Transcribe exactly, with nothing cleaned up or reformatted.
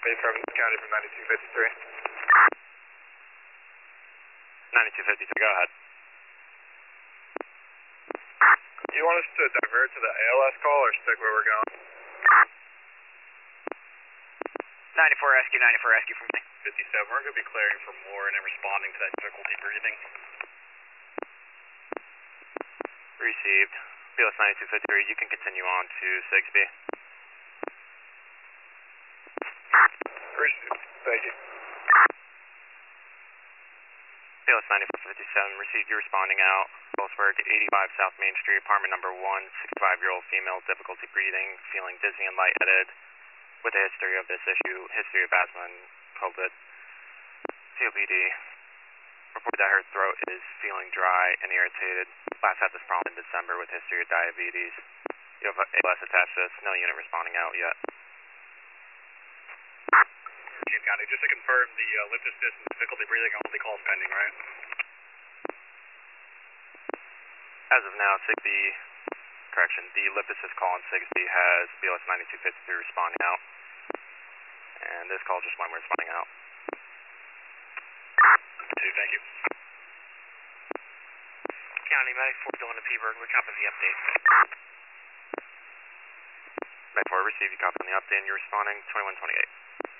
Bay from County from ninety-two fifty-three. ninety-two fifty-three, go ahead. Do you want us to divert to the A L S call or stick where we're going? ninety-four rescue, ninety-four rescue from me. fifty-seven, we're going to be clearing for more and then responding to that difficulty breathing. Received. B L S ninety-two fifty-three, you can continue on to six B. Received, thank you. B L S ninety-four fifty-seven, received, you responding out. Phillipsburg, eighty-five South Main Street, apartment number one, sixty-five-year-old female, difficulty breathing, feeling dizzy and lightheaded, with a history of this issue, history of asthma and COVID. C O P D. Report that her throat is feeling dry and irritated. Last had this problem in December with history of diabetes. You have A L S attached to this, no unit responding out yet. Chief County, just to confirm, the uh, lift assist and difficulty breathing only calls pending, right? As of now, six B, correction, the lift assist call on six B has B L S ninety-two fifty-three responding out. And this call just when we're responding out. Okay, thank you. County, Medic four going to P-Bird, we copy the update. Medic four, receive, you copy on the update and you're responding, twenty-one twenty-eight.